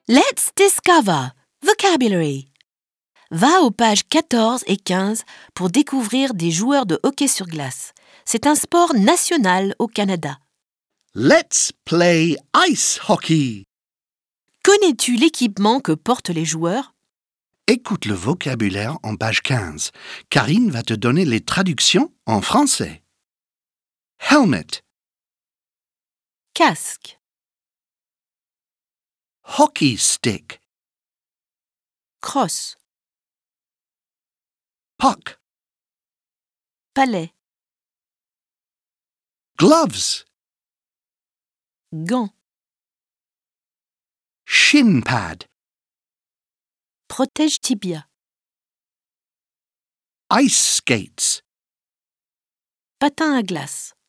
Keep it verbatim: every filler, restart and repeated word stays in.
Let's discover vocabulary. Va aux pages quatorze et quinze pour découvrir des joueurs de hockey sur glace. C'est un sport national au Canada. Let's play ice hockey. Connais-tu l'équipement que portent les joueurs? Écoute le vocabulaire en page quinze. Karine va te donner les traductions en français. Helmet, Casque, hockey stick, crosse, puck, palais, gloves, gants, shin pad, protège tibia, ice skates, patin à glace.